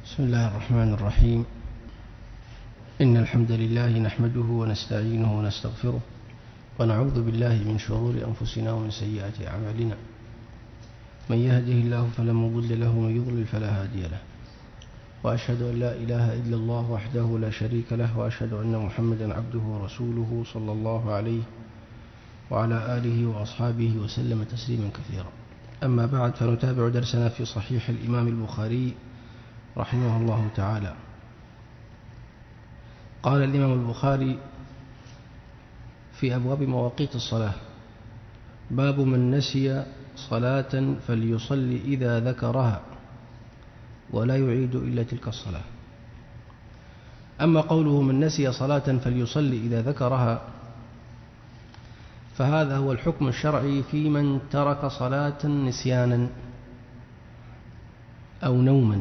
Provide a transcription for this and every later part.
بسم الله الرحمن الرحيم. إن الحمد لله نحمده ونستعينه ونستغفره ونعوذ بالله من شرور أنفسنا ومن سيئات أعمالنا. من يهده الله فلا مضل له ومن يضلل فلا هادي له، وأشهد أن لا إله إلا الله وحده لا شريك له، وأشهد أن محمدا عبده ورسوله صلى الله عليه وعلى آله وأصحابه وسلم تسليما كثيرا. أما بعد، فنتابع درسنا في صحيح الإمام البخاري رحمه الله تعالى. قال الإمام البخاري في أبواب مواقيت الصلاة: باب من نسي صلاة فليصلي إذا ذكرها ولا يعيد إلا تلك الصلاة. أما قوله من نسي صلاة فليصلي إذا ذكرها، فهذا هو الحكم الشرعي في من ترك صلاة نسيانا أو نوما.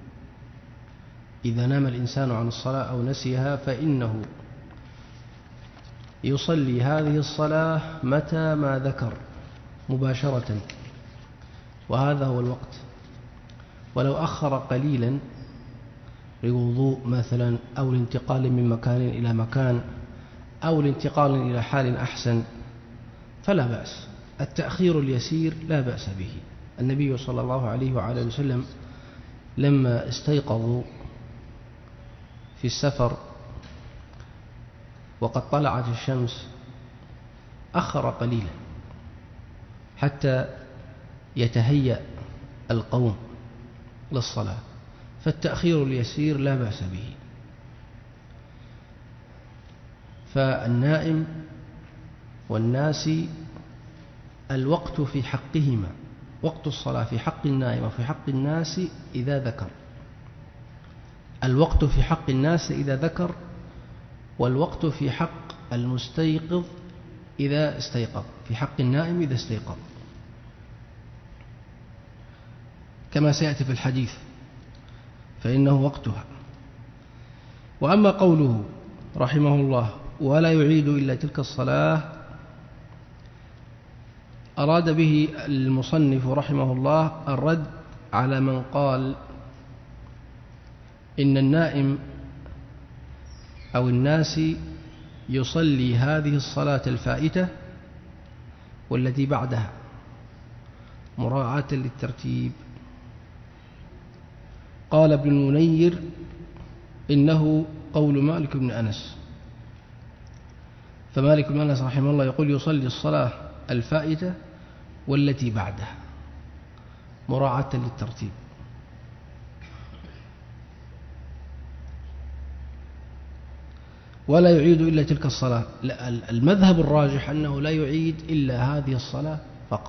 إذا نام الإنسان عن الصلاة أو نسيها فإنه يصلي هذه الصلاة متى ما ذكر مباشرة، وهذا هو الوقت. ولو أخر قليلا لوضوء مثلا، أو الانتقال من مكان إلى مكان، أو الانتقال إلى حال أحسن فلا بأس. التأخير اليسير لا بأس به. النبي صلى الله عليه وعلى وسلم لما استيقظوا في السفر وقد طلعت الشمس أخر قليلا حتى يتهيأ القوم للصلاة، فالتأخير اليسير لا بأس به. فالنائم والناسي الوقت في حقهما، وقت الصلاة في حق النائم وفي حق الناس إذا ذكر. الوقت في حق الناس إذا ذكر، والوقت في حق المستيقظ إذا استيقظ، في حق النائم إذا استيقظ، كما سيأتي في الحديث، فإنه وقتها. وأما قوله رحمه الله ولا يعيد إلا تلك الصلاة، أراد به المصنف رحمه الله الرد على من قال إن النائم أو الناسي يصلي هذه الصلاة الفائتة والتي بعدها مراعاة للترتيب. قال ابن المنير إنه قول مالك بن أنس، فمالك بن أنس رحمه الله يقول يصلي الصلاة الفائتة والتي بعدها مراعاة للترتيب. ولا يعيد إلا تلك الصلاة، المذهب الراجح أنه لا يعيد إلا هذه الصلاة فقط.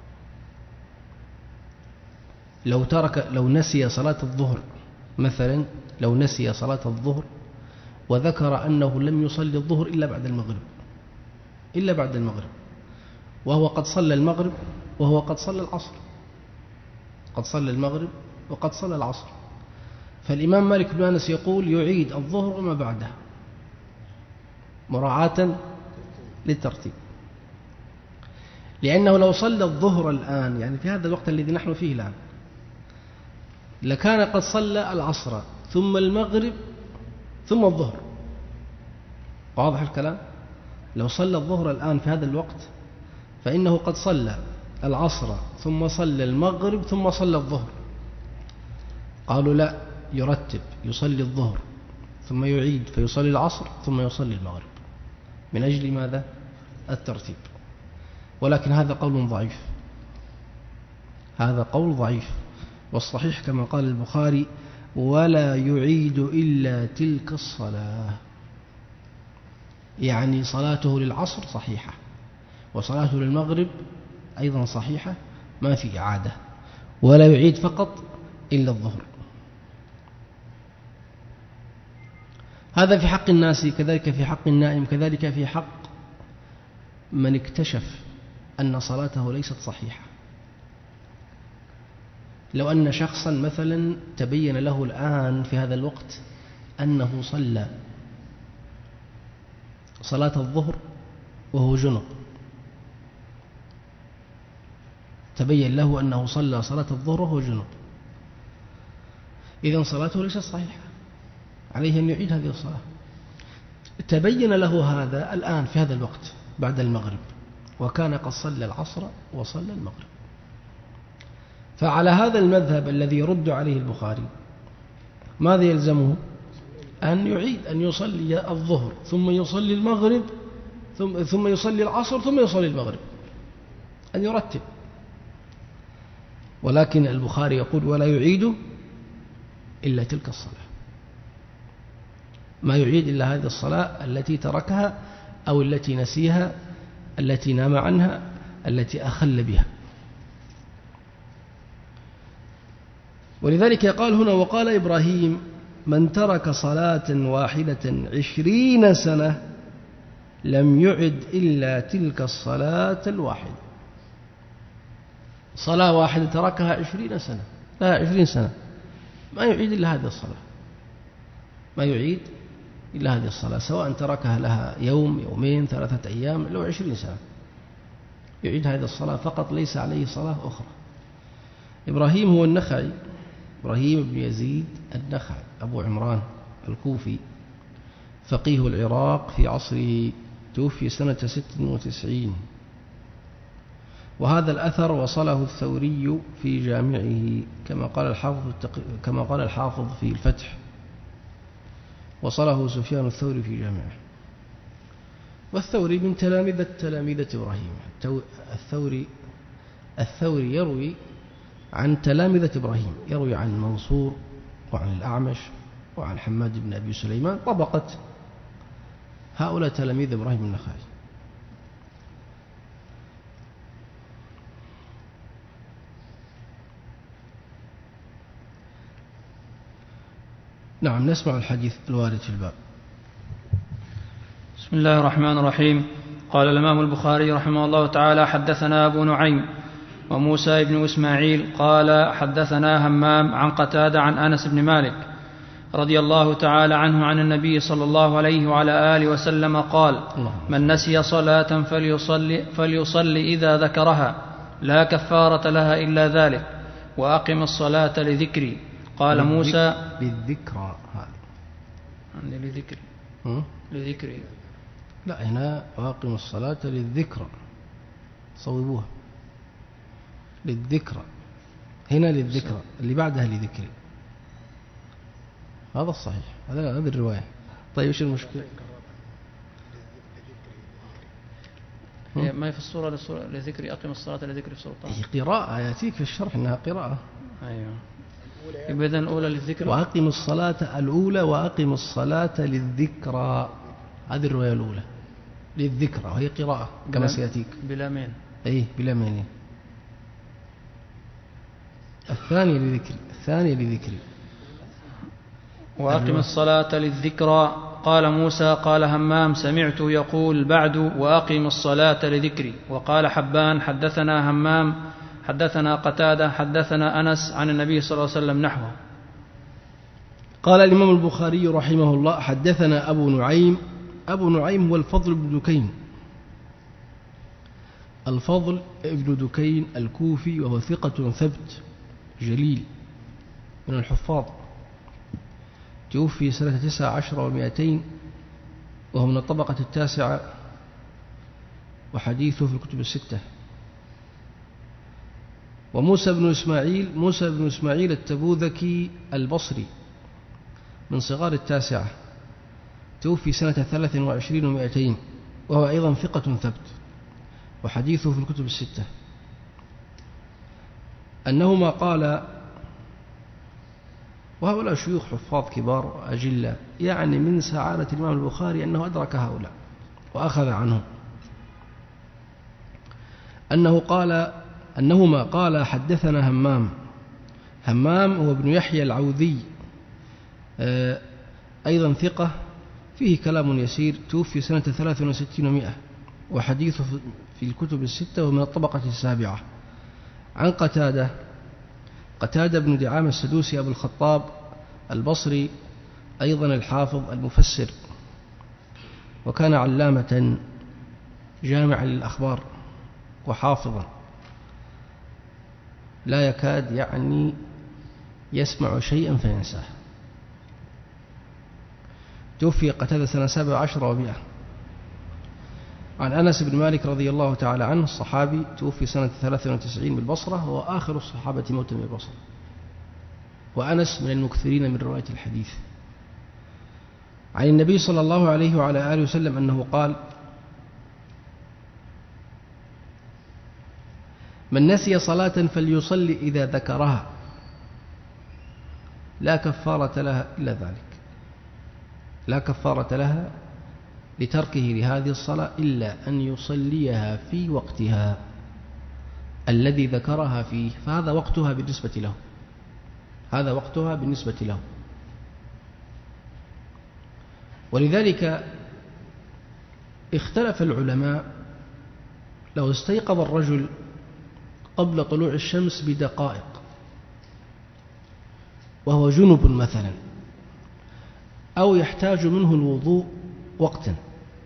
لو نسي صلاة الظهر مثلا، لو نسي صلاة الظهر وذكر أنه لم يصلي الظهر إلا بعد المغرب، وهو قد صلى المغرب وهو قد صلى العصر، قد صلى المغرب وقد صلى العصر، فالإمام مالك بن أنس يقول يعيد الظهر وما بعدها مراعاة للترتيب. لأنه لو صلى الظهر الآن، يعني في هذا الوقت الذي نحن فيه الآن، لكان قد صلى العصر ثم المغرب ثم الظهر. واضح الكلام؟ لو صلى الظهر الآن في هذا الوقت فإنه قد صلى العصر ثم صلى المغرب ثم صلى الظهر. قالوا لا، يرتب، يصلي الظهر ثم يعيد فيصلي العصر ثم يصلي المغرب، من أجل ماذا؟ الترتيب. ولكن هذا قول ضعيف، هذا قول ضعيف. والصحيح كما قال البخاري ولا يعيد إلا تلك الصلاة، يعني صلاته للعصر صحيحة وصلاته للمغرب أيضا صحيحة، ما في إعادة، ولا يعيد فقط إلا الظهر. هذا في حق الناس، كذلك في حق النائم، كذلك في حق من اكتشف أن صلاته ليست صحيحة. لو أن شخصا مثلا تبين له الآن في هذا الوقت أنه صلى صلاة الظهر وهو جنب، تبين له أنه صلى صلاة الظهر وهو جنب، إذن صلاته ليست صحيحة، عليه أن يعيد هذه الصلاة. تبين له هذا الآن في هذا الوقت بعد المغرب، وكان قد صلى العصر وصلى المغرب. فعلى هذا المذهب الذي يرد عليه البخاري ماذا يلزمه؟ أن يعيد، أن يصلي الظهر ثم يصلي المغرب ثم يصلي العصر ثم يصلي المغرب، أن يرتب. ولكن البخاري يقول ولا يعيد إلا تلك الصلاة، ما يعيد إلا هذه الصلاة التي تركها أو التي نسيها، التي نام عنها، التي أخل بها. ولذلك قال هنا وقال إبراهيم من ترك صلاة واحدة 20 سنة لم يعد إلا تلك الصلاة الواحدة. صلاة واحدة تركها 20 سنة، لها 20 سنة، ما يعيد إلا هذه الصلاة، ما يعيد إلا هذه الصلاة، سواء تركها لها يوم، يومين، 3 أيام، لو 20 سنة يعيد هذه الصلاة فقط، ليس عليه صلاة أخرى. إبراهيم هو النخعي، إبراهيم بن يزيد النخعي أبو عمران الكوفي، فقيه العراق في عصره، توفي سنة 96. وهذا الأثر وصله الثوري في جامعه كما قال الحافظ في الفتح، وصله سفيان الثوري في جامعه. والثوري من تلامذة إبراهيم. الثوري يروي عن تلامذة إبراهيم، يروي عن منصور وعن الأعمش وعن حماد بن أبي سليمان، طبقة هؤلاء تلاميذ إبراهيم النخعي. نعم، نسمع الحديث الوارد في الباب. بسم الله الرحمن الرحيم. قال الإمام البخاري رحمه الله تعالى حدثنا أبو نعيم وموسى بن إسماعيل قال حدثنا همام عن قتادة عن أنس بن مالك رضي الله تعالى عنه عن النبي صلى الله عليه وعلى آله وسلم قال من نسي صلاة فليصلي إذا ذكرها لا كفارة لها إلا ذلك، وأقم الصلاة لذكري. قال موسى للذكرى، عندي لذكري لا، هنا وأقم الصلاة للذكرى، صوبوها للذكرى، هنا للذكرى، اللي بعدها لذكري، هذا الصحيح، هذا الرواية. طيب إيش المشكلة؟ ما هي في الصورة لذكري أقم الصلاة لذكري في سلطان، هي قراءة، يأتيك في الشرح إنها قراءة. أيوة، إذن الأولى للذكر، وأقم الصلاة الأولى وأقم الصلاة للذكرى، هذه الرواية الأولى للذكرى، وهي قراءة كما سيأتيك بلا مين، أي بلا مين. الثانية لذكري وأقم الصلاة للذكرى. قال موسى قال همام سمعت يقول بعد وأقم الصلاة لذكري. وقال حبان حدثنا همام حدثنا قتادة حدثنا أنس عن النبي صلى الله عليه وسلم نحوه. قال الإمام البخاري رحمه الله حدثنا أبو نعيم. أبو نعيم هو الفضل بن دكين، الفضل ابن دكين الكوفي، وهو ثقة ثبت جليل من الحفاظ، توفي سنة 19 و200، وهو من الطبقة 9، وحديثه في الكتب 6. وموسى بن إسماعيل التبوذكي البصري من صغار 9، توفي سنة 23 و200، وهو أيضا ثقة ثبت، وحديثه في الكتب 6. أنهما قال، وهؤلاء شيوخ حفاظ كبار وأجلة، يعني من سعادة الإمام البخاري أنه أدرك هؤلاء وأخذ عنهم، أنهما قال حدثنا همام هو ابن يحيى العوذي، أيضا ثقة فيه كلام يسير، توفي سنة 63 و100، وحديثه في الكتب 6، ومن الطبقة 7. عن قتادة بن دعامة السدوسي أبو الخطاب البصري، أيضا الحافظ المفسر، وكان علامة جامعا للأخبار وحافظا، لا يكاد يعني يسمع شيئا فينساه. توفي قتادة سنة 17 و100. عن أنس بن مالك رضي الله تعالى عنه الصحابي، توفي سنة 93 بالبصرة، هو آخر الصحابة موتا بالبصرة، وأنس من المكثرين من رواية الحديث. عن النبي صلى الله عليه وعلى آله وسلم أنه قال: من نسي صلاة فليصلي إذا ذكرها لا كفارة لها إلا ذلك، لا كفارة لها لتركه لهذه الصلاة إلا أن يصليها في وقتها الذي ذكرها فيه، فهذا وقتها بالنسبة له، هذا وقتها بالنسبة له. ولذلك اختلف العلماء لو استيقظ الرجل قبل طلوع الشمس بدقائق وهو جنب مثلا، أو يحتاج منه الوضوء وقتا،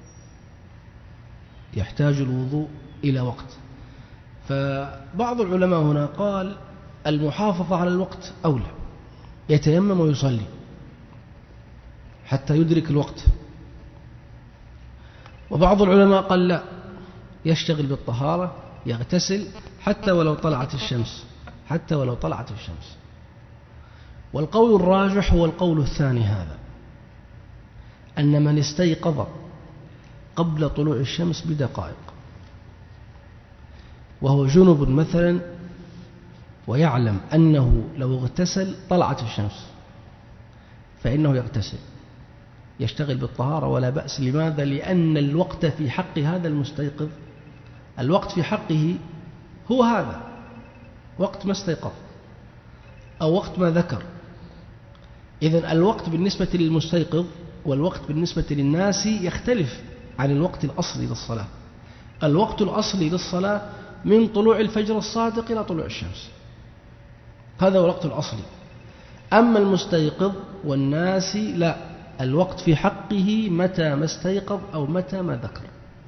يحتاج الوضوء إلى وقت، فبعض العلماء هنا قال المحافظة على الوقت أولى، يتيمم ويصلي حتى يدرك الوقت. وبعض العلماء قال لا، يشتغل بالطهارة، يغتسل حتى ولو طلعت الشمس، حتى ولو طلعت الشمس. والقول الراجح هو القول الثاني هذا، أن من استيقظ قبل طلوع الشمس بدقائق وهو جنب مثلا ويعلم أنه لو اغتسل طلعت الشمس فإنه يغتسل، يشتغل بالطهارة ولا بأس. لماذا؟ لأن الوقت في حق هذا المستيقظ، الوقت في حقه هو هذا وقت ما استيقظ أو وقت ما ذكر. إذن الوقت بالنسبة للمستيقظ والوقت بالنسبة للناس يختلف عن الوقت الأصلي للصلاة. الوقت الأصلي للصلاة من طلوع الفجر الصادق إلى طلوع الشمس، هذا هو الوقت الأصلي. أما المستيقظ والناس لا، الوقت في حقه متى ما استيقظ أو متى ما ذكر،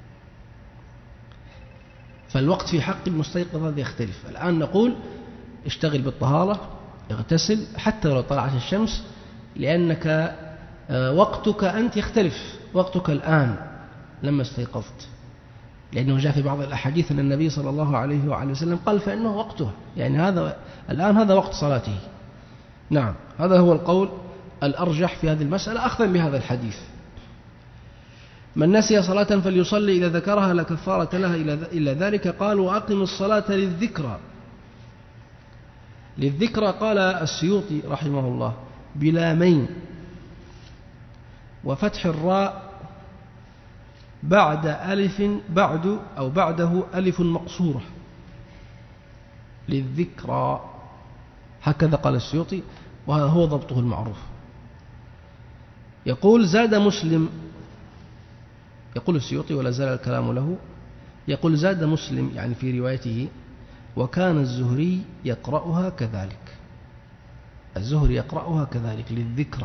فالوقت في حق المستيقظ هذا يختلف. الآن نقول اشتغل بالطهارة، اغتسل حتى لو طلعت الشمس، لأنك وقتك أنت يختلف، وقتك الآن لما استيقظت، لأنه جاء في بعض الأحاديث أن النبي صلى الله عليه وعلى وسلم قال فإنه وقته، يعني هذا الآن هذا وقت صلاته. نعم، هذا هو القول الأرجح في هذه المسألة أخذا بهذا الحديث. من نسي صلاة فليصلي إذا ذكرها لا كفارة لها إلا ذلك. قال: وأقم الصلاة للذكرى. للذكرى قال السيوطي رحمه الله بلامين وفتح الراء بعد ألف، بعد أو بعده ألف مقصورة، للذكرى، هكذا قال السيوطي، وهذا هو ضبطه المعروف. يقول: زاد مسلم، يقول السيوطي ولا زال الكلام له، يقول: زاد مسلم يعني في روايته: وكان الزهري يقرأها كذلك، الزهري يقرأها كذلك للذكرى.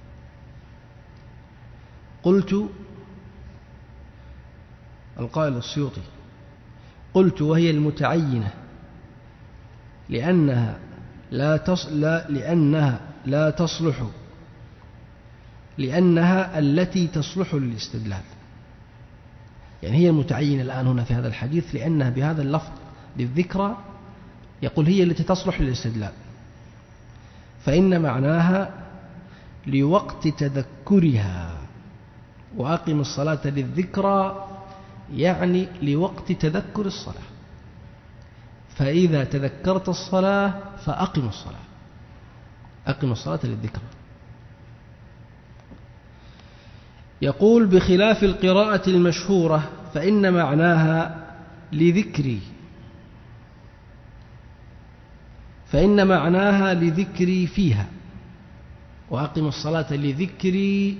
قلت، القائل السيوطي، قلت: وهي المتعينة لأنها لا تصلح، لأنها التي تصلح للاستدلال، يعني هي المتعينة الآن هنا في هذا الحديث، لأنها بهذا اللفظ للذكرى يقول هي التي تصلح للاستدلال، فإن معناها لوقت تذكرها، وأقم الصلاة للذكرى يعني لوقت تذكر الصلاة، فإذا تذكرت الصلاة فأقم الصلاة، أقم الصلاة للذكرى. يقول: بخلاف القراءة المشهورة فإن معناها لذكري، فإن معناها لذكري فيها، وأقم الصلاة لذكري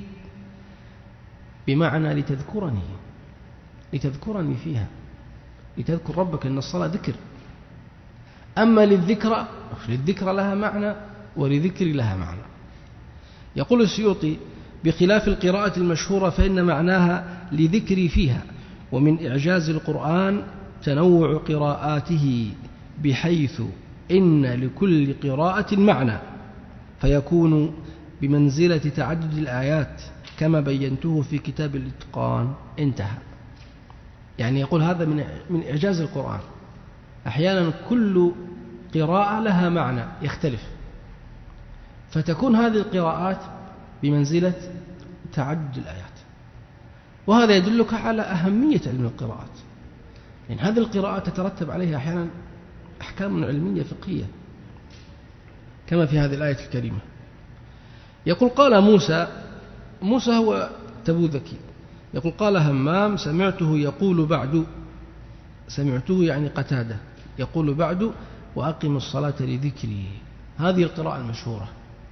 بمعنى لتذكرني، لتذكرني فيها، لتذكر ربك، إن الصلاة ذكر. أما للذكرى، للذكرى لها معنى ولذكر لها معنى. يقول السيوطي: بخلاف القراءة المشهورة فإن معناها لذكري فيها، ومن إعجاز القرآن تنوع قراءاته بحيث إن لكل قراءة معنى، فيكون بمنزلة تعدد الآيات كما بينته في كتاب الإتقان. انتهى. يعني يقول هذا من إعجاز القرآن. أحيانا كل قراءة لها معنى يختلف، فتكون هذه القراءات بمنزلة تعدد الآيات، وهذا يدلك على أهمية علم القراءات. يعني هذه القراءات تترتب عليها أحيانا أحكام علمية فقهية كما في هذه الآية الكريمة. يقول قال موسى هو تبوذكي، يقول قال همام سمعته يقول بعد، سمعته يعني قتادة يقول بعد وأقم الصلاة لذكري. هذه القراءة المشهورة.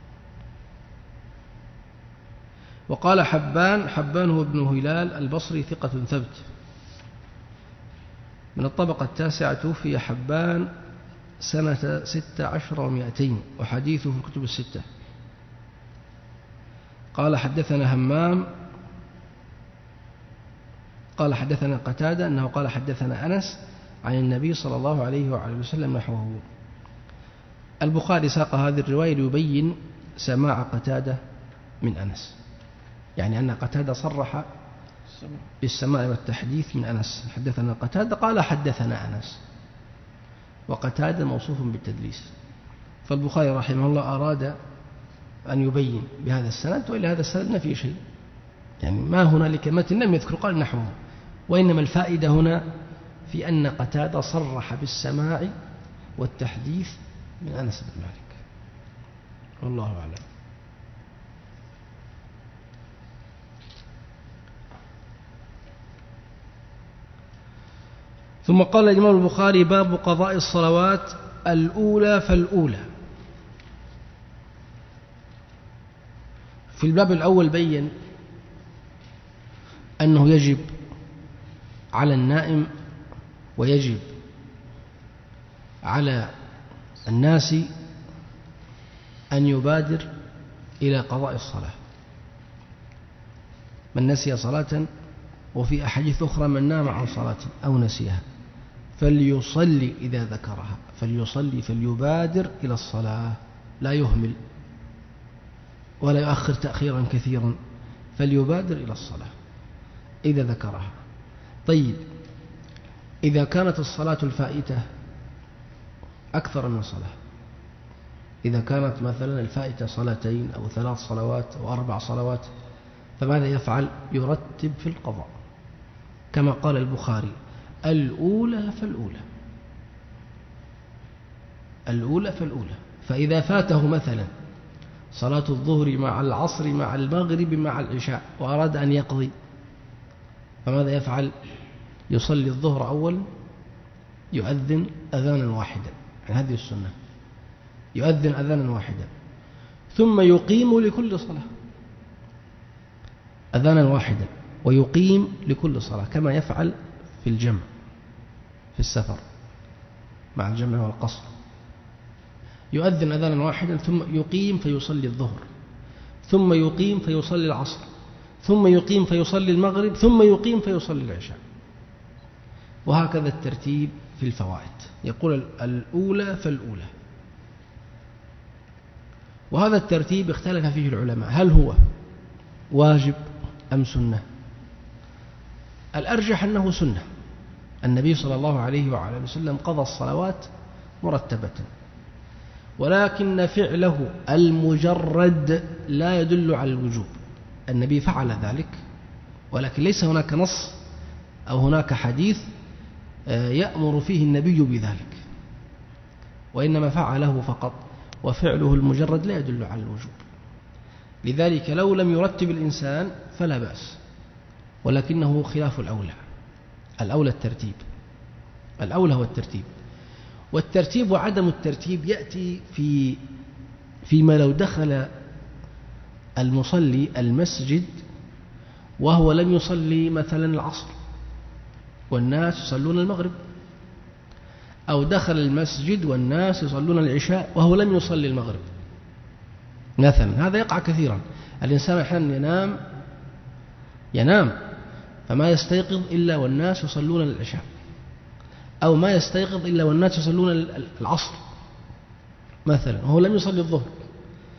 وقال حبان هو ابن هلال البصري ثقة ثبت من الطبقة التاسعة، توفي حبان سنة 16 و200 وحديثه في الكتب الستة. قال حدثنا همام قال حدثنا قتادة أنه قال حدثنا أنس عن النبي صلى الله عليه وعلى وسلم نحوه. البخاري ساق هذه الرواية ليبين سماع قتادة من أنس، يعني أن قتادة صرح بالسماع والتحديث من أنس. حدثنا قتادة قال حدثنا أنس، وقتادة موصوف بالتدليس. فالبخاري رحمه الله أراد أن يبين بهذا السند، وإلى هذا السند ما فيه شيء، يعني ما هنالك متن لم يذكر قال نحوه، وإنما الفائدة هنا في أن قتادة صرح بالسماع والتحديث من أنس بن مالك. والله أعلم. ثم قال الإمام البخاري باب قضاء الصلوات الأولى فالأولى. في الباب الأول بين أنه يجب على النائم ويجب على الناس أن يبادر إلى قضاء الصلاة. من نسي صلاة، وفي أحاديث أخرى من نام عن صلاة أو نسيها فليصلي إذا ذكرها، فليصلي فليبادر إلى الصلاة، لا يهمل ولا يؤخر تأخيرا كثيرا، فليبادر إلى الصلاة إذا ذكرها. طيب، إذا كانت الصلاة الفائتة أكثر من صلاة، إذا كانت مثلا الفائتة صلاتين أو 3 صلوات أو 4 صلوات، فماذا يفعل؟ يرتب في القضاء كما قال البخاري الأولى فالأولى، الأولى فالأولى. فإذا فاته مثلا صلاة الظهر مع العصر مع المغرب مع العشاء وأراد أن يقضي، فماذا يفعل؟ يصلي الظهر أول، يؤذن أذانا واحدا، يعني هذه السنة، يؤذن أذانا واحدا، ثم يقيم لكل صلاة أذانا واحدا، ويقيم لكل صلاة كما يفعل في الجمع في السفر مع الجمع والقصر. يؤذن أذانا واحدا ثم يقيم فيصلي الظهر، ثم يقيم فيصلي العصر، ثم يقيم فيصلي المغرب، ثم يقيم فيصلي العشاء، وهكذا الترتيب في الفوائد. يقول الأولى فالأولى. وهذا الترتيب اختلف فيه العلماء، هل هو واجب أم سنة؟ الأرجح أنه سنة. النبي صلى الله عليه وعلى وسلم قضى الصلوات مرتبة، ولكن فعله المجرد لا يدل على الوجوب. النبي فعل ذلك، ولكن ليس هناك نص أو هناك حديث يأمر فيه النبي بذلك، وإنما فعله فقط، وفعله المجرد لا يدل على الوجوب. لذلك لو لم يرتب الإنسان فلا بأس، ولكنه خلاف الأولى. الأولى الترتيب، الأولى هو الترتيب. والترتيب وعدم الترتيب يأتي فيما لو دخل المصلي المسجد وهو لم يصلي مثلا العصر والناس يصلون المغرب، أو دخل المسجد والناس يصلون العشاء وهو لم يصلي المغرب مثلا. هذا يقع كثيرا. الإنسان أحيانا ينام فما يستيقظ إلا والناس يصلون العشاء، أو ما يستيقظ إلا والناس يصلون العصر مثلا، وهو لم يصلي الظهر.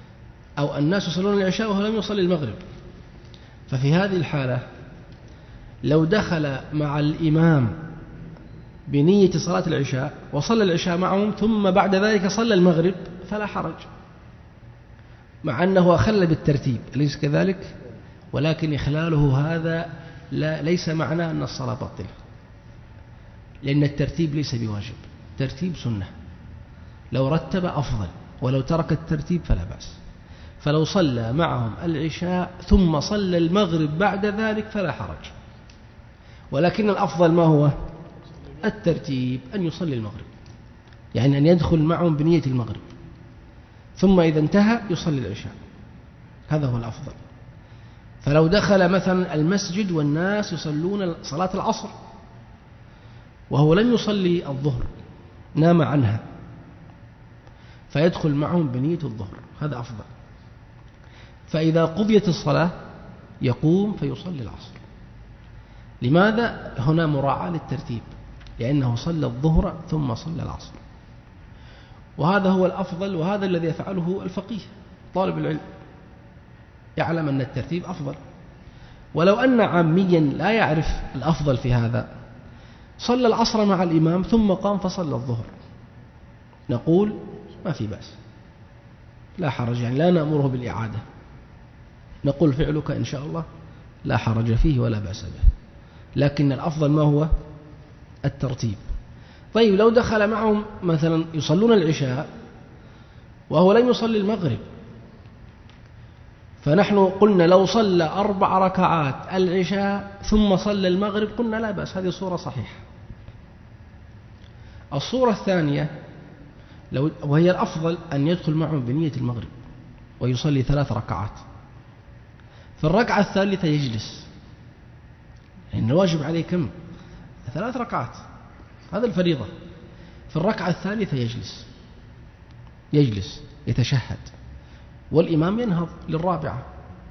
أو الناس يصلون العشاء وهو لم يصلي المغرب، ففي هذه الحالة لو دخل مع الإمام بنية صلاة العشاء وصلى العشاء معهم ثم بعد ذلك صلى المغرب فلا حرج، مع أنه أخل بالترتيب، أليس كذلك؟ ولكن إخلاله هذا ليس معناه أن الصلاة باطلة، لأن الترتيب ليس بواجب، الترتيب سنة، لو رتب أفضل، ولو ترك الترتيب فلا بأس. فلو صلى معهم العشاء ثم صلى المغرب بعد ذلك فلا حرج، ولكن الأفضل ما هو؟ الترتيب، أن يصلي المغرب، يعني أن يدخل معهم بنية المغرب ثم إذا انتهى يصلي العشاء، هذا هو الأفضل. فلو دخل مثلا المسجد والناس يصلون صلاة العصر وهو لم يصلي الظهر، نام عنها، فيدخل معهم بنية الظهر، هذا أفضل. فإذا قضيت الصلاة يقوم فيصلي العصر. لماذا؟ هنا مراعاة للترتيب، لأنه صلى الظهر ثم صلى العصر، وهذا هو الأفضل، وهذا الذي يفعله الفقيه طالب العلم، يعلم أن الترتيب أفضل. ولو أن عاميا لا يعرف الأفضل في هذا صلى العصر مع الإمام ثم قام فصلى الظهر، نقول ما في بأس، لا حرج، يعني لا نأمره بالإعادة، نقول فعلك إن شاء الله لا حرج فيه ولا بأس به، لكن الأفضل ما هو؟ الترتيب. طيب لو دخل معهم مثلا يصلون العشاء وهو لم يصلي المغرب، فنحن قلنا لو صلى 4 ركعات العشاء ثم صلى المغرب قلنا لا بأس، هذه صورة صحيحة. الصورة الثانية وهي الأفضل أن يدخل معهم بنية المغرب ويصلي 3 ركعات، في الركعة الثالثة يجلس، لأن الواجب عليه كم؟ 3 ركعات، هذا الفريضة. في الركعة الثالثة يجلس يتشهد والإمام ينهض للرابعة.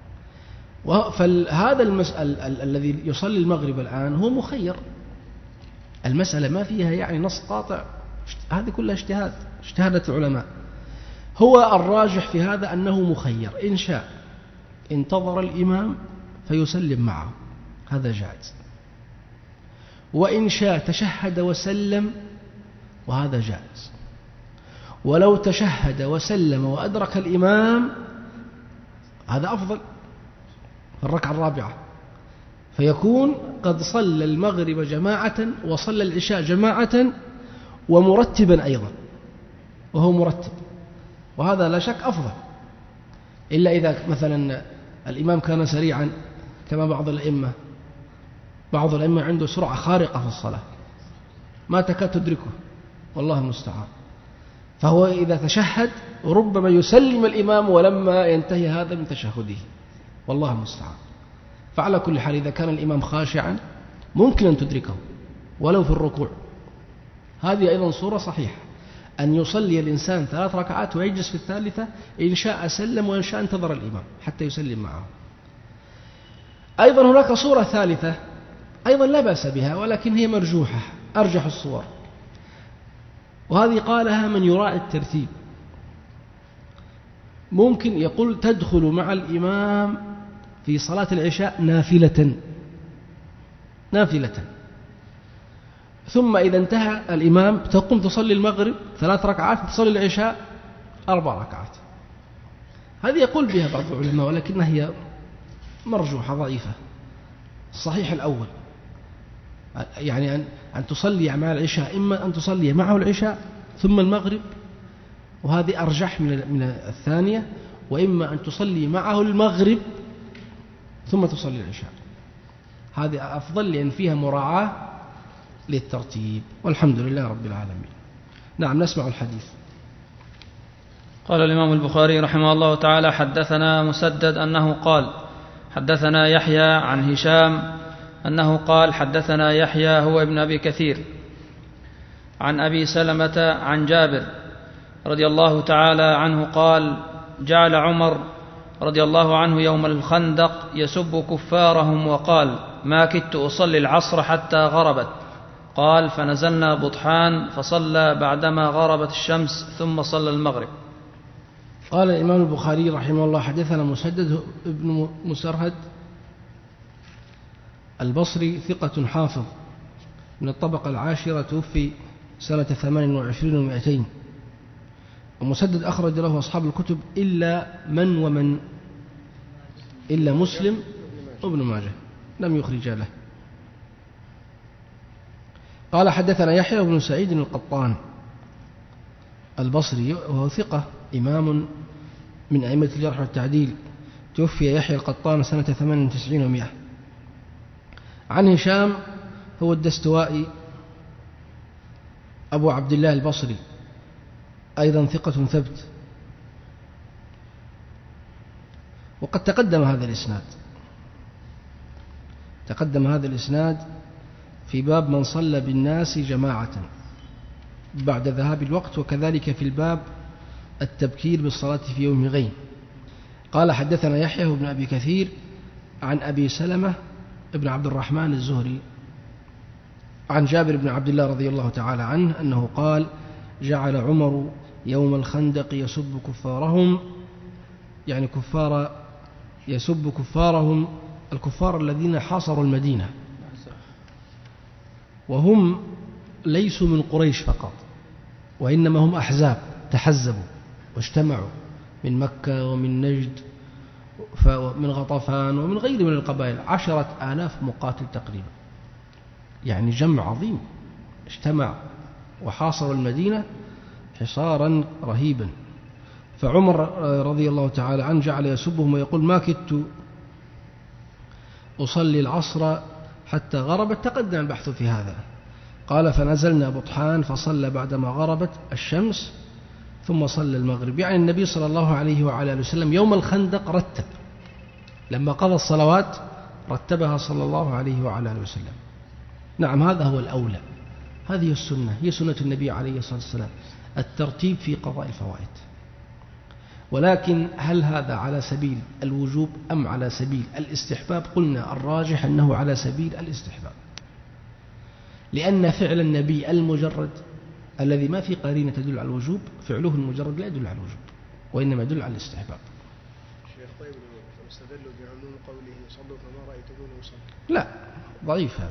فهذا الذي يصلي المغرب الآن هو مخير، المسألة ما فيها يعني نص قاطع، هذه كلها اجتهادات العلماء. هو الراجح في هذا أنه مخير، إن شاء انتظر الإمام فيسلم معه، هذا جائز، وإن شاء تشهد وسلم، وهذا جائز. ولو تشهد وسلم وأدرك الإمام هذا أفضل في الركعة الرابعة، فيكون قد صلى المغرب جماعة وصلى العشاء جماعة ومرتبا أيضا، وهو مرتب، وهذا لا شك أفضل، إلا إذا مثلا الإمام كان سريعا كما بعض الأئمة عنده سرعة خارقة في الصلاة ما تكاد تدركه، والله المستعان، فهو إذا تشهد ربما يسلم الإمام ولما ينتهي هذا من تشهده، والله المستعان. فعلى كل حال إذا كان الإمام خاشعا ممكن أن تدركه ولو في الركوع، هذه أيضا صورة صحيحة، أن يصلي الإنسان 3 ركعات ويجلس في الثالثة، إن شاء سلم وإن شاء انتظر الإمام حتى يسلم معه. أيضا هناك صورة ثالثة أيضا لا بأس بها، ولكن هي مرجوحة، أرجح الصور، وهذه قالها من يراعي الترتيب. ممكن يقول تدخل مع الإمام في صلاة العشاء نافلة، ثم إذا انتهى الإمام تقوم تصلي المغرب 3 ركعات، تصلي العشاء 4 ركعات. هذه يقول بها بعض العلماء، ولكنها هي مرجوحة ضعيفة. الصحيح الأول يعني أن تصلي مع العشاء، إما أن تصلي معه العشاء ثم المغرب، وهذه أرجح من الثانية، وإما أن تصلي معه المغرب ثم تصلي العشاء، هذه أفضل لأن فيها مراعاة للترتيب، والحمد لله رب العالمين. نعم، نسمع الحديث. قال الإمام البخاري رحمه الله تعالى: حدثنا مسدد أنه قال حدثنا يحيى عن هشام أنه قال حدثنا يحيى هو ابن أبي كثير عن أبي سلمة عن جابر رضي الله تعالى عنه قال: جعل عمر رضي الله عنه يوم الخندق يسب كفارهم وقال: ما كدت أصلي العصر حتى غربت. قال: فنزلنا بطحان فصلى بعدما غربت الشمس ثم صلى المغرب. قال الإمام البخاري رحمه الله حدثنا مسدد بن مسرهد البصري ثقة حافظ من الطبقة العاشرة، توفي سنة 28 و200. ومسدد أخرج له أصحاب الكتب إلا مسلم وابن ماجه لم يخرج له. قال حدثنا يحيى بن سعيد القطان البصري وهو ثقة إمام من أئمة الجرح والتعديل، توفي يحيى القطان سنة 98 و100. عن هشام هو الدستوائي أبو عبد الله البصري، أيضا ثقة ثبت. وقد تقدم هذا الإسناد في باب من صلى بالناس جماعة بعد ذهاب الوقت، وكذلك في الباب التبكير بالصلاة في يوم غيم. قال حدثنا يحيى بن أبي كثير عن أبي سلمة ابن عبد الرحمن الزهري عن جابر بن عبد الله رضي الله تعالى عنه أنه قال: جعل عمر يوم الخندق يسب كفارهم، يعني يسب كفارهم الكفار الذين حاصروا المدينة، وهم ليسوا من قريش فقط، وإنما هم أحزاب تحزبوا واجتمعوا من مكة ومن نجد ومن غطفان ومن غير من القبائل، 10,000 مقاتل تقريبا، يعني جمع عظيم اجتمع وحاصروا المدينة حصارا رهيبا. فعمر رضي الله تعالى عنه جعل يسبهم ويقول: ما كدت أصلي العصر حتى غربت. تقدم البحث في هذا. قال: فنزلنا بطحان فصلى بعدما غربت الشمس ثم صلى المغرب. يعني النبي صلى الله عليه وعلى آله وسلم يوم الخندق رتب، لما قضى الصلوات رتبها صلى الله عليه وعلى آله وسلم. نعم، هذا هو الأولى، هذه السنة، هي سنة النبي عليه الصلاة والسلام، الترتيب في قضاء الفوائد. ولكن هل هذا على سبيل الوجوب أم على سبيل الاستحباب؟ قلنا الراجح أنه على سبيل الاستحباب، لأن فعل النبي المجرد الذي ما في قرينة تدل على الوجوب، فعله المجرد لا يدل على الوجوب وإنما يدل على الاستحباب. شيخ، طيب استدلوا بعموم قوله صلوا كما رأيتموه يصلي؟ لا، ضعيف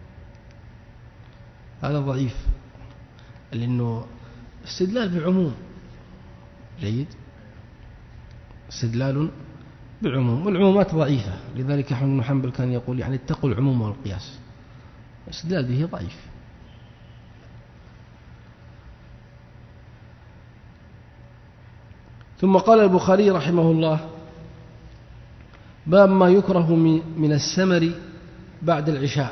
هذا ضعيف، لأنه استدلال بعموم جيد، استدلال بعموم، والعمومات ضعيفة. لذلك أحمد بن حنبل كان يقول يعني اتقوا العموم والقياس، الاستدلال به ضعيف. ثم قال البخاري رحمه الله: باب ما يكره من السمر بعد العشاء.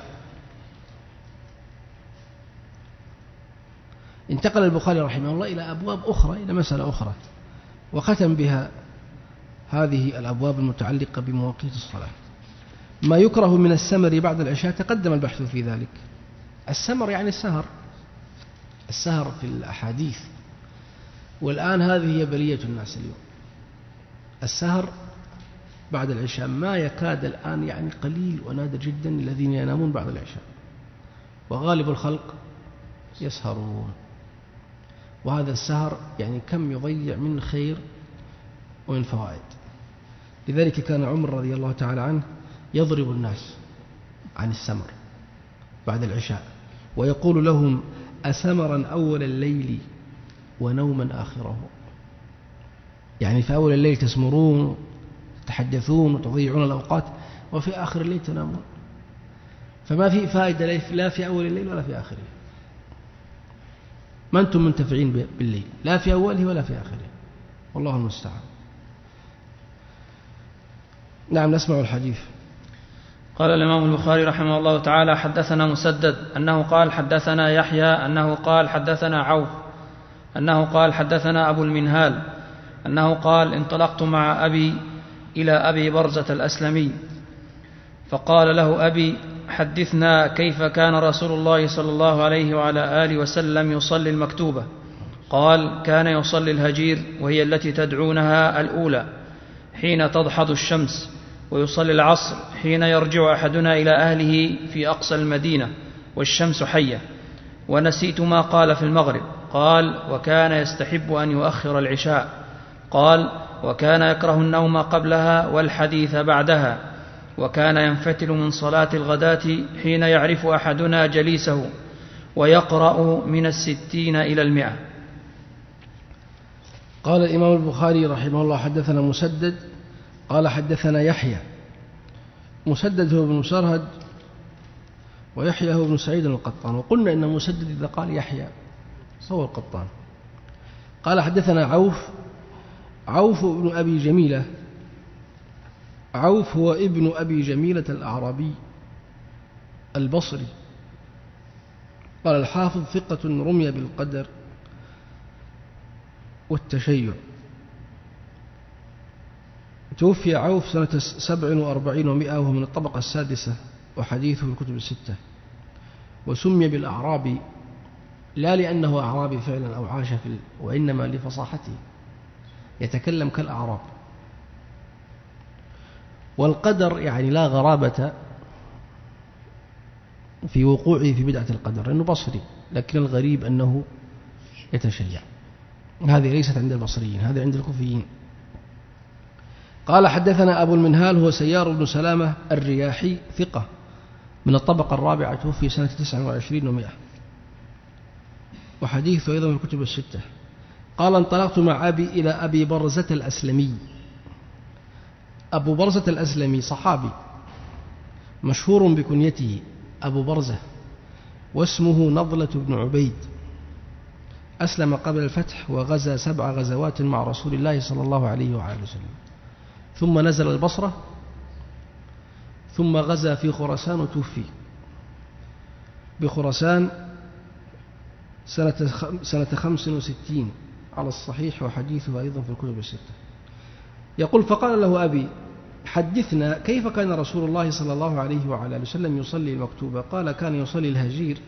انتقل البخاري رحمه الله إلى أبواب أخرى، إلى مسألة أخرى، وختم بها هذه الأبواب المتعلقة بمواقيت الصلاة. ما يكره من السمر بعد العشاء، تقدم البحث في ذلك. السمر يعني السهر في الأحاديث، والآن هذه هي بلية الناس اليوم، السهر بعد العشاء. ما يكاد الآن، يعني قليل ونادر جدا الذين ينامون بعد العشاء، وغالب الخلق يسهرون. وهذا السهر يعني كم يضيع من خير ومن فوائد. لذلك كان عمر رضي الله تعالى عنه يضرب الناس عن السمر بعد العشاء، ويقول لهم: أسمرا أول الليل ونوما آخره. يعني في أول الليل تسمرون تتحدثون وتضيعون الأوقات، وفي آخر الليل تنامون. فما في فائدة لا في أول الليل ولا في آخره. ما أنتم منتفعين بالليل، لا في أوله ولا في آخره، والله المستعان. نعم، نسمع الحديث. قال الإمام البخاري رحمه الله تعالى: حدثنا مسدد أنه قال حدثنا يحيى أنه قال حدثنا عوف أنه قال حدثنا أبو المنهال أنه قال: انطلقت مع أبي إلى أبي برزة الأسلمي، فقال له أبي: حدثنا كيف كان رسول الله صلى الله عليه وعلى آله وسلم يصلي المكتوبة؟ قال: كان يصلي الهجير، وهي التي تدعونها الأولى، حين تضحض الشمس، ويصلي العصر حين يرجع أحدنا إلى أهله في أقصى المدينة والشمس حية. ونسيت ما قال في المغرب. قال: وكان يستحب أن يؤخر العشاء قال: وكان يكره النوم قبلها والحديث بعدها، وكان ينفتل من صلاة الغداة حين يعرف أحدنا جليسه ويقرأ من 60 إلى 100. قال الإمام البخاري رحمه الله: حدثنا مسدد قال حدثنا يحيى. مسدد هو بن مسرهد ويحيى هو بن سعيد القطان، وقلنا إن مسدد إذا قال يحيى هو القطان. قال حدثنا عوف بن أبي جميلة. عوف هو ابن أبي جميلة الأعرابي البصري. قال الحافظ: ثقة رمي بالقدر والتشيع. توفي عوف سنة 47 و100 وهو من الطبقة السادسة، وحديثه في الكتب الستة. وسمي بالأعرابي لا لأنه أعرابي فعلا أو عاش وإنما لفصاحته، يتكلم كالأعراب. والقدر يعني لا غرابة في وقوعه في بدعة القدر، لأنه بصري، لكن الغريب أنه يتشيع. هذه ليست عند البصريين، هذه عند الكوفيين. قال حدثنا أبو المنهال هو سيار بن سلامة الرياحي، ثقة من الطبقة الرابعة، توفي سنة 29 و100، وحديثه أيضا في الكتب الستة. قال: انطلقت مع أبي إلى أبي برزة الأسلمي. أبو برزة الأسلمي صحابي مشهور بكنيته أبو برزة، واسمه نضلة بن عبيد. أسلم قبل الفتح وغزا 7 غزوات مع رسول الله صلى الله عليه وآله وسلم، ثم نزل البصرة، ثم غزا في خراسان وتوفي بخراسان سنة 65 على الصحيح، وحديثه أيضا في الكتب الستة. يقول: فقال له أبي: حدثنا كيف كان رسول الله صلى الله عليه وعلى وسلم يصلي المكتوبة؟ قال: كان يصلي الهجير،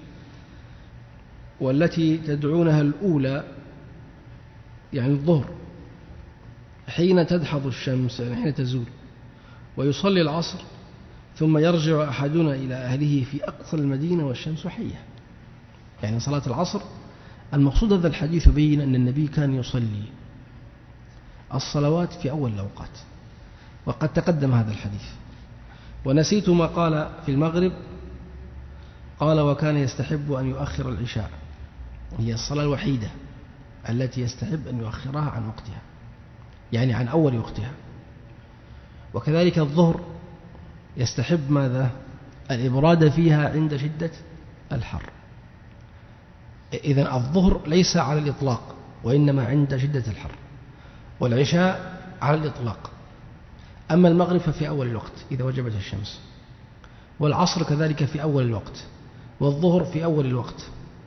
والتي تدعونها الأولى يعني الظهر، حين تدحض الشمس يعني حين تزول، ويصلي العصر، ثم يرجع أحدنا إلى أهله في أقصى المدينة والشمس حية. يعني صلاة العصر. المقصود هذا الحديث يبين أن النبي كان يصلي الصلوات في أول الأوقات، وقد تقدم هذا الحديث. ونسيت ما قال في المغرب، قال: وكان يستحب أن يؤخر العشاء، هي الصلاة الوحيدة التي يستحب أن يؤخرها عن وقتها، يعني عن أول وقتها. وكذلك الظهر يستحب ماذا؟ الإبراد فيها عند شدة الحر. إذن الظهر ليس على الإطلاق، وإنما عند شدة الحر، والعشاء على الإطلاق. أما المغرب ففي أول الوقت إذا وجبت الشمس، والعصر كذلك في أول الوقت، والظهر في أول الوقت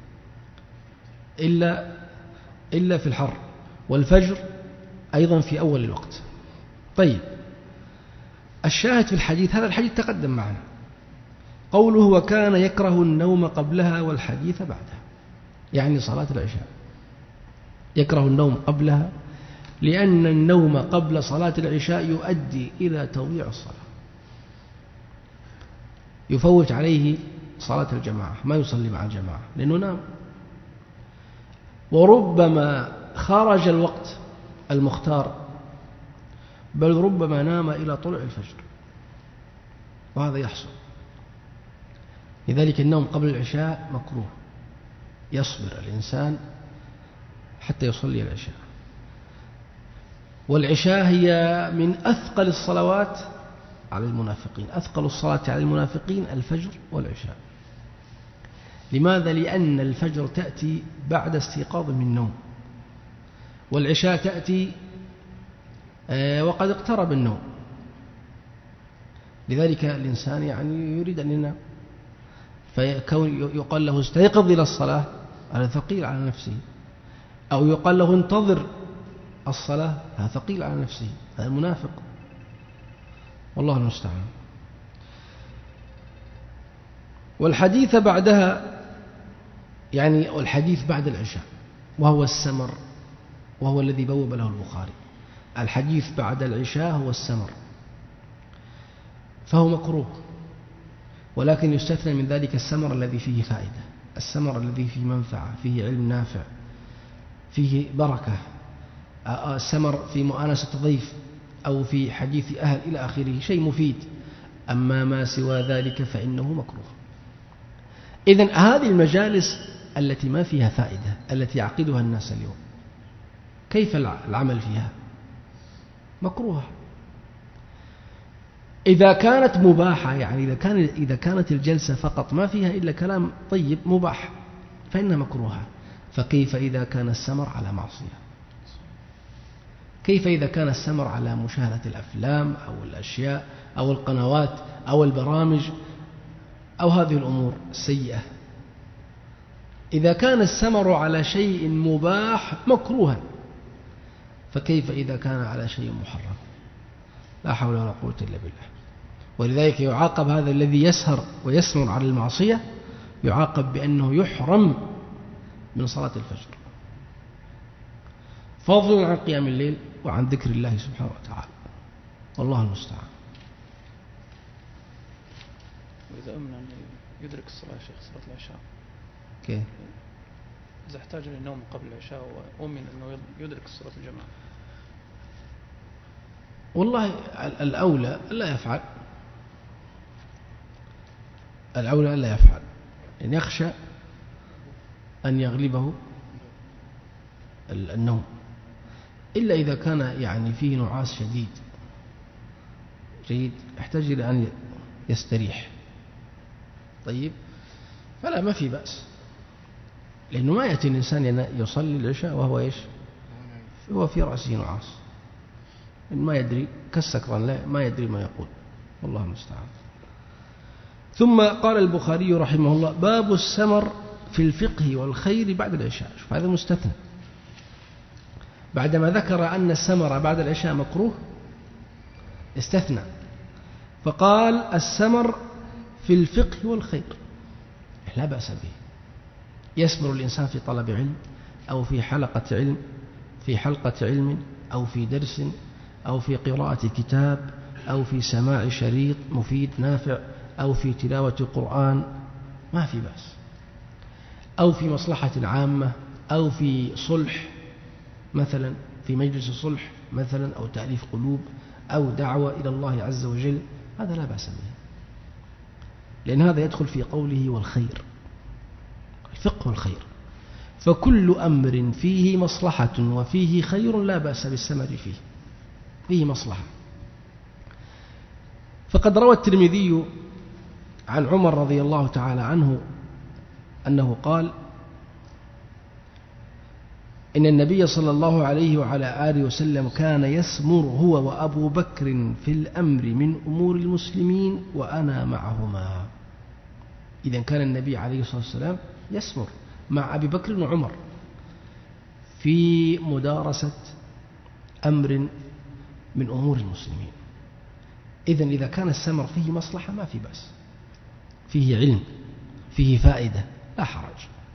إلا في الحر، والفجر أيضا في أول الوقت. طيب، الشاهد في الحديث، هذا الحديث تقدم معنا، قوله: وكان يكره النوم قبلها والحديث بعدها، يعني صلاة العشاء يكره النوم قبلها، لأن النوم قبل صلاة العشاء يؤدي إلى تضييع الصلاة، يفوت عليه صلاة الجماعة، ما يصلي مع الجماعة لأنه نام. وربما خرج الوقت المختار، بل ربما نام إلى طلوع الفجر، وهذا يحصل. لذلك النوم قبل العشاء مكروه، يصبر الإنسان حتى يصلي العشاء. والعشاء هي من أثقل الصلوات على المنافقين، أثقل الصلاة على المنافقين الفجر والعشاء. لماذا؟ لأن الفجر تأتي بعد استيقاظ من النوم، والعشاء تأتي وقد اقترب النوم. لذلك الإنسان يعني يريد أن ينام، فيكون يقال له استيقظ إلى الصلاة، هذا ثقيل على نفسه، أو يقال له انتظر الصلاة، هذا ثقيل على نفسه، هذا المنافق، والله المستعان. والحديث بعدها يعني الحديث بعد العشاء، وهو السمر، وهو الذي بوب له البخاري. الحديث بعد العشاء هو السمر، فهو مكروه، ولكن يستثنى من ذلك السمر الذي فيه فائدة، السمر الذي فيه منفعة، فيه علم نافع، فيه بركة، السمر في مؤانسة ضيف أو في حديث أهل إلى آخره شيء مفيد. أما ما سوى ذلك فإنه مكروه. إذن هذه المجالس التي ما فيها فائدة التي يعقدها الناس اليوم كيف العمل فيها؟ مكروه. إذا كانت مباحة، يعني إذا كانت الجلسة فقط ما فيها إلا كلام طيب مباح فإنها مكروهة. فكيف إذا كان السمر على معصية؟ كيف إذا كان السمر على مشاهدة الأفلام أو الأشياء أو القنوات أو البرامج أو هذه الأمور السيئة؟ إذا كان السمر على شيء مباح مكروها فكيف إذا كان على شيء محرم؟ لا حول ولا قوة إلا بالله. ولذلك يعاقب هذا الذي يسهر ويسمر على المعصية، يعاقب بأنه يحرم من صلاة الفجر، فضلا عن قيام الليل وعن ذكر الله سبحانه وتعالى. والله المستعان. وإذا أمن أن يدرك الصلاة يا شيخ، صلاة العشاء كيف؟ إذا احتاج للنوم قبل العشاء وأمن أنه يدرك الصلاة الجماعة، والله الأولى لا يفعل، الأولى لا يفعل، إن يخشى أن يغلبه النوم، إلا إذا كان يعني فيه نعاس شديد جيد يحتاج إلى أن يستريح، طيب فلا ما في بأس، لأنه ما يأتي الإنسان يصلي العشاء وهو إيش؟ هو في رأسه نعاس، ما يدري كالسكران، لا ما يدري ما يقول، والله المستعان. ثم قال البخاري رحمه الله: باب السمر في الفقه والخير بعد العشاء. شوف هذا مستثنى، بعدما ذكر أن السمر بعد العشاء مكروه استثنى فقال: السمر في الفقه والخير لا بأس به. يسمر الإنسان في طلب علم أو في حلقة علم أو في درس أو في قراءة كتاب أو في سماع شريط مفيد نافع أو في تلاوة قرآن، ما في بأس، أو في مصلحة عامة أو في صلح مثلا، في مجلس صلح مثلا أو تأليف قلوب أو دعوة إلى الله عز وجل، هذا لا بأس به، لأن هذا يدخل في قوله والخير، الفقه والخير، فكل أمر فيه مصلحة وفيه خير لا بأس بالسمر فيه مصلحة. فقد روى الترمذي عن عمر رضي الله تعالى عنه أنه قال: إن النبي صلى الله عليه وعلى آله وسلم كان يسمر هو وأبو بكر في الأمر من أمور المسلمين وأنا معهما. إذن كان النبي عليه الصلاة والسلام يسمر مع أبي بكر وعمر في مدارسة أمر من أمور المسلمين. إذن إذا كان السمر فيه مصلحة ما في بأس، فيه علم فيه فائدة لا حرج.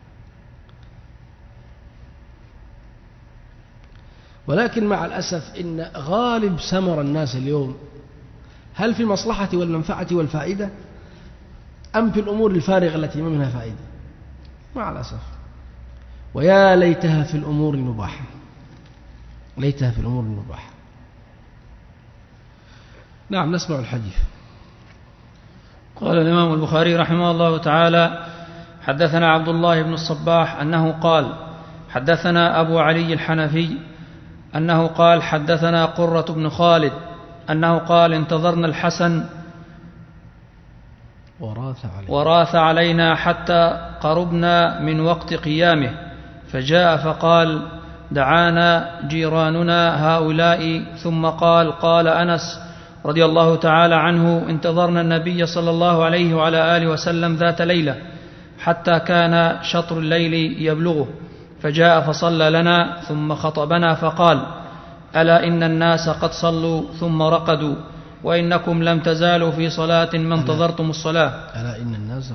ولكن مع الأسف إن غالب سمر الناس اليوم هل في المصلحة والمنفعة والفائدة أم في الأمور الفارغة التي ما منها فائدة؟ مع الأسف، ويا ليتها في الأمور المباحة، ليتها في الأمور المباحة. نعم، نسمع الحديث. قال الإمام البخاري رحمه الله تعالى: حدثنا عبد الله بن الصباح أنه قال: حدثنا أبو علي الحنفي أنه قال: حدثنا قرة بن خالد أنه قال: انتظرنا الحسن وراث علينا حتى قربنا من وقت قيامه، فجاء فقال: دعانا جيراننا هؤلاء، ثم قال أنس رضي الله تعالى عنه: انتظرنا النبي صلى الله عليه وعلى آله وسلم ذات ليلة حتى كان شطر الليل يبلغه، فجاء فصلى لنا ثم خطبنا فقال: ألا إن الناس قد صلوا ثم رقدوا، وإنكم لم تزالوا في صلاة ما انتظرتم الصلاة. ألا إن الناس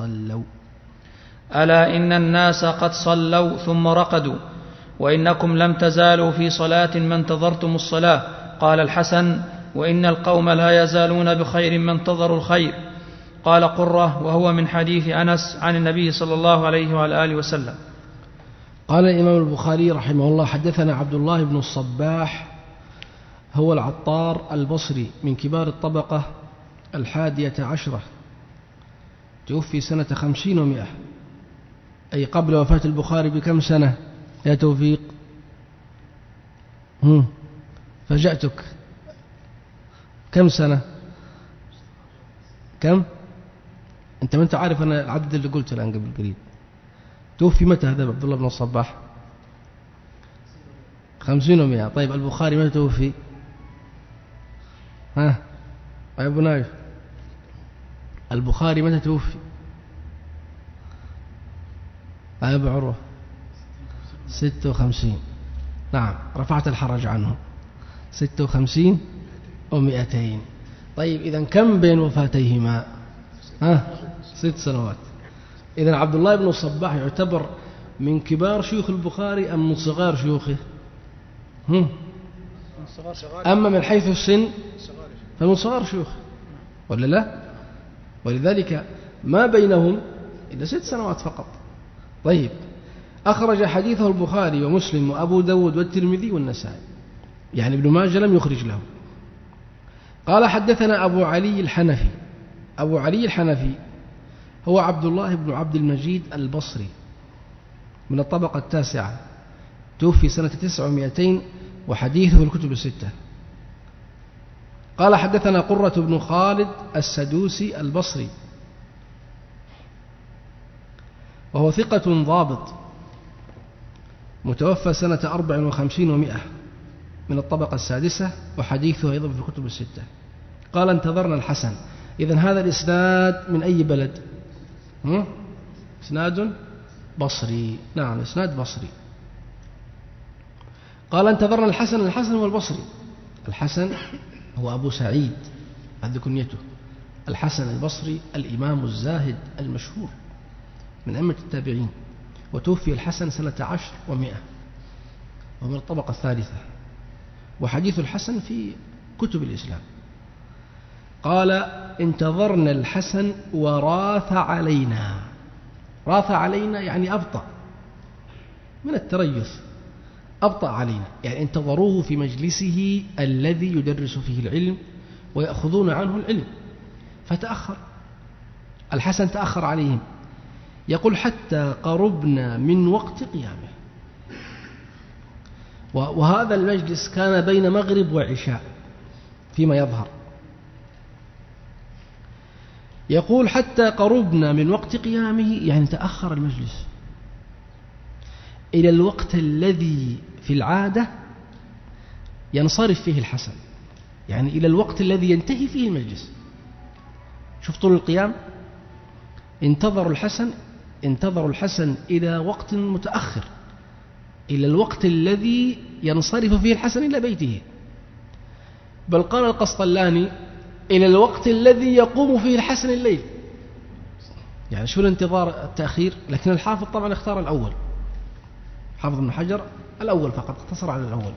قد صلوا ثم رقدوا، وإنكم لم تزالوا في صلاة ما انتظرتم الصلاة. قال الحسن: وإن القوم لا يزالون بخير ما انتظروا الخير. قال قرة: وهو من حديث أنس عن النبي صلى الله عليه وعلى آله وسلم. قال الإمام البخاري رحمه الله حدثنا عبد الله بن الصباح هو العطار البصري من كبار الطبقة 11، توفي سنة 50 و100، أي قبل وفاة البخاري بكم سنة يا توفيق؟ فجأتك، كم سنة؟ كم؟ أنت ما أنت عارف أنا العدد اللي قلته الآن قبل قليل. توفي متى هذا عبد الله بن الصباح؟ 50 و100. طيب البخاري متى توفي؟ ها يا أبو نايف، البخاري متى توفي؟ يا أبو عروة 56. نعم رفعت الحرج عنه، 56 و200. طيب إذن كم بين وفاتيهما؟ 6 سنوات. إذن عبد الله بن الصباح يعتبر من كبار شيوخ البخاري أم من صغار شيوخه؟ أما من حيث السن فمن صغار شيوخه ولا لا؟ ولذلك ما بينهم إلا 6 سنوات فقط. طيب أخرج حديثه البخاري ومسلم وأبو داود والترمذي والنسائي، يعني ابن ماجه لم يخرج له. قال حدثنا أبو علي الحنفي. أبو علي الحنفي هو عبد الله بن عبد المجيد البصري من الطبقة 9، توفي سنة 900 وحديثه في الكتب 6. قال حدثنا قرة بن خالد السدوسي البصري وهو ثقة ضابط، متوفى سنة 54 و100 من الطبقة 6، وحديثه أيضا في الكتب 6. قال انتظرنا الحسن. إذن هذا الإسناد من أي بلد؟ إسناد بصري. نعم إسناد بصري. قال انتظرنا الحسن. الحسن هو البصري. الحسن هو أبو سعيد، هذه كنيته. الحسن البصري الإمام الزاهد المشهور من أئمة التابعين، وتوفي الحسن سنة 10 و100 ومن الطبقة 3، وحديث الحسن في كتب الإسلام. قال انتظرنا الحسن وراث علينا. راث علينا يعني أبطأ من التريث، أبطأ علينا، يعني انتظروه في مجلسه الذي يدرس فيه العلم ويأخذون عنه العلم، فتأخر الحسن، تأخر عليهم. يقول حتى قربنا من وقت قيامه، وهذا المجلس كان بين مغرب وعشاء فيما يظهر. يقول حتى قربنا من وقت قيامه، يعني تأخر المجلس إلى الوقت الذي في العادة ينصرف فيه الحسن، يعني إلى الوقت الذي ينتهي فيه المجلس. شوف طول القيام، انتظروا الحسن إلى وقت متأخر، إلى الوقت الذي ينصرف فيه الحسن إلى بيته. بل قال القسطلاني إلى الوقت الذي يقوم فيه الحسن الليل. يعني شو الانتظار التأخير؟ لكن الحافظ طبعا اختار الأول، حافظ ابن حجر الأول فقط، اقتصر على الأول.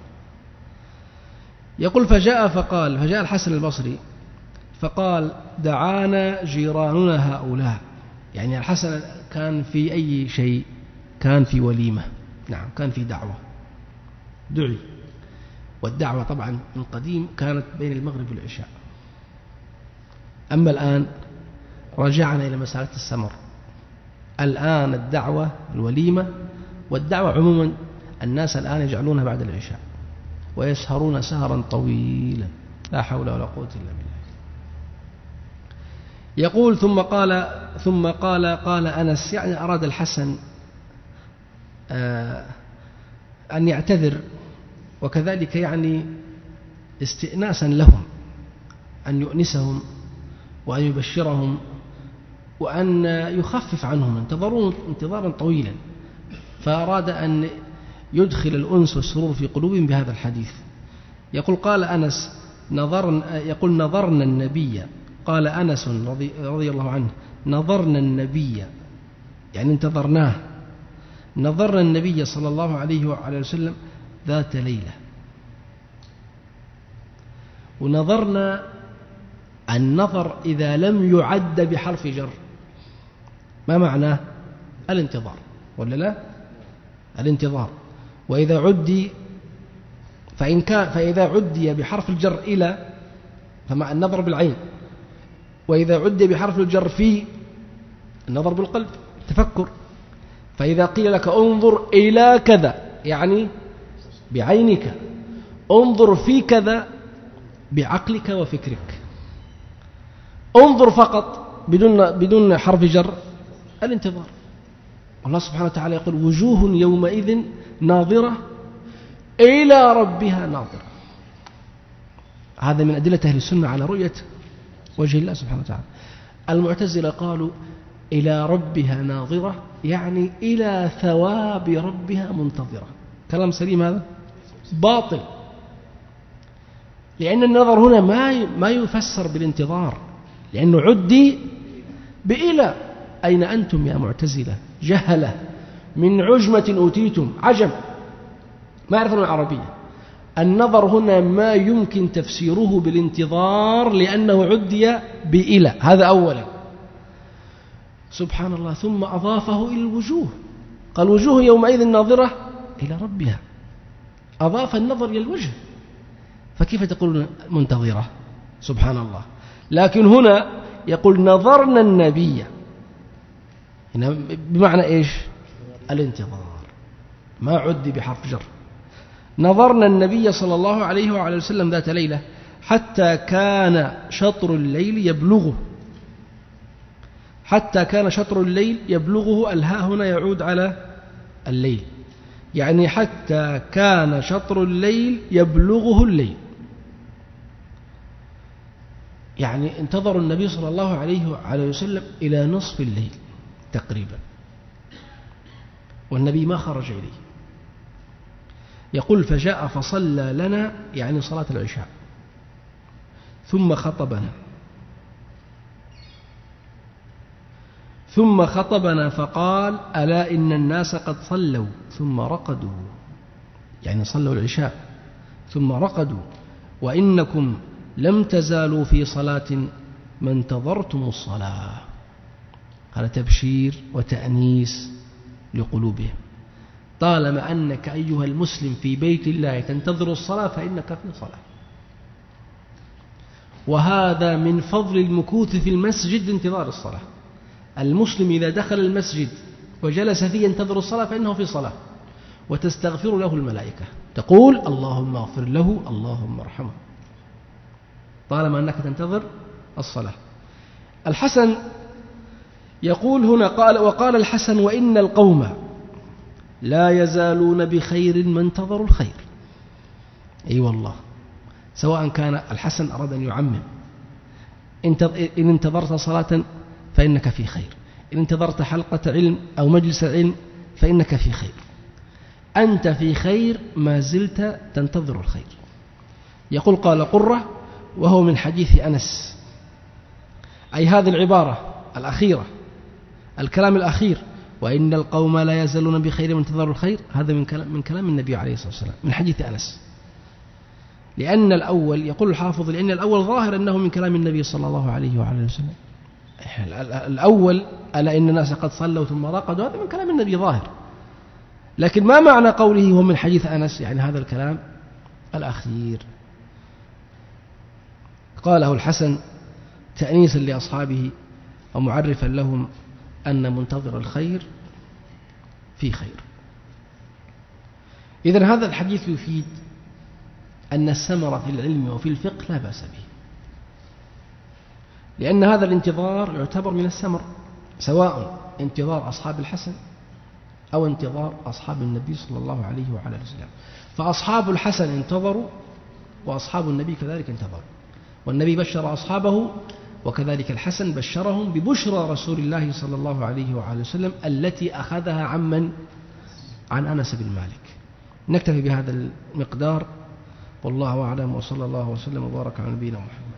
يقول فجاء الحسن البصري فقال دعانا جيراننا هؤلاء، يعني الحسن كان في أي شيء؟ كان في وليمة. نعم كان في دعوة، دعي. والدعوة طبعا من قديم كانت بين المغرب والعشاء. أما الآن رجعنا إلى مسألة السمر. الآن الدعوة الوليمة، والدعوة عموما الناس الآن يجعلونها بعد العشاء ويسهرون سهرا طويلا، لا حول ولا قوة إلا بالله. يقول ثم قال أنس، يعني أراد الحسن أن يعتذر، وكذلك يعني استئناسا لهم، أن يؤنسهم وأن يبشرهم وأن يخفف عنهم، انتظرون انتظارا طويلا، فأراد أن يدخل الأنس والسرور في قلوبهم بهذا الحديث. يقول قال أنس نظرنا النبي، قال أنس رضي الله عنه نظرنا النبي، يعني انتظرناه، نظرنا النبي صلى الله عليه وعلى وسلم ذات ليلة. ونظرنا النظر إذا لم يعد بحرف جر ما معناه؟ الانتظار ولا لا؟ الانتظار. وإذا عدي فإذا عدي بحرف الجر إلى فمع النظر بالعين، وإذا عدي بحرف الجر في النظر بالقلب تفكر. فإذا قيل لك انظر إلى كذا يعني بعينك، انظر في كذا بعقلك وفكرك. انظر فقط بدون حرف جر الانتظار. الله سبحانه وتعالى يقول وجوه يومئذ ناظرة إلى ربها ناظرة. هذا من أدلة أهل السنة على رؤية وجه الله سبحانه وتعالى. المعتزلة قالوا إلى ربها ناظرة يعني إلى ثواب ربها منتظرة. كلام سليم هذا؟ باطل، لأن النظر هنا ما يفسر بالانتظار، لأنه عدي بإلى. أين أنتم يا معتزلة جهلة من عجمة أوتيتم، عجم ما يعرفون العربية. النظر هنا ما يمكن تفسيره بالانتظار لأنه عدي بإلى، هذا أولا. سبحان الله، ثم أضافه إلى الوجوه، قال وجوه يومئذ ناظرة إلى ربها، أضاف النظر إلى الوجه، فكيف تقول منتظرة؟ سبحان الله. لكن هنا يقول نظرنا النبي، هنا بمعنى إيش؟ الانتظار، ما عد بحرف جر. نظرنا النبي صلى الله عليه وعلى وسلم ذات ليلة حتى كان شطر الليل يبلغه، حتى كان شطر الليل يبلغه، الهاء هنا يعود على الليل، يعني حتى كان شطر الليل يبلغه الليل، يعني انتظر النبي صلى الله عليه وعلى وسلم إلى نصف الليل تقريبا، والنبي ما خرج إليه. يقول فجاء فصلى لنا يعني صلاة العشاء ثم خطبنا فقال ألا إن الناس قد صلوا ثم رقدوا، يعني صلوا العشاء ثم رقدوا، وإنكم لم تزالوا في صلاة ما انتظرتم الصلاة. هذا تبشير وتأنيس لقلوبهم. طالما أنك أيها المسلم في بيت الله تنتظر الصلاة فإنك في صلاة. وهذا من فضل المكوث في المسجد انتظار الصلاة. المسلم إذا دخل المسجد وجلس فيه ينتظر الصلاة فإنه في صلاة، وتستغفر له الملائكة تقول اللهم اغفر له اللهم ارحمه، طالما أنك تنتظر الصلاة. الحسن يقول هنا وقال الحسن وإن القوم لا يزالون بخير ما انتظروا الخير. أي والله، سواء كان الحسن أراد أن يعمم، إن انتظرت صلاة فإنك في خير، إن انتظرت حلقة علم أو مجلس علم فإنك في خير، أنت في خير ما زلت تنتظر الخير. يقول قال قرة وهو من حديث أنس، أي هذه العبارة الأخيرة، الكلام الأخير وإن القوم لا يزالون بخير من انتظروا الخير، هذا من كلام النبي عليه الصلاة والسلام من حديث أنس. لأن الأول يقول الحافظ لأن الأول ظاهر أنه من كلام النبي صلى الله عليه وعلى وسلم. الأول ألا إن الناس قد صلوا ثم رقدوا، هذا من كلام النبي ظاهر، لكن ما معنى قوله هو من حديث أنس؟ يعني هذا الكلام الأخير. قاله الحسن تأنيسا لأصحابه ومعرفا لهم أن منتظر الخير في خير. إذن هذا الحديث يفيد أن الثمرة في العلم وفي الفقه لا بأس به، لأن هذا الانتظار يعتبر من الثمر، سواء انتظار أصحاب الحسن أو انتظار أصحاب النبي صلى الله عليه وعلى وسلم. فأصحاب الحسن انتظروا وأصحاب النبي كذلك انتظروا، والنبي بشر أصحابه وكذلك الحسن بشرهم ببشرى رسول الله صلى الله عليه وعلى وسلم التي أخذها عن أنس بن مالك. نكتفي بهذا المقدار، والله أعلم، وصلى الله وسلم وبارك على نبينا محمد.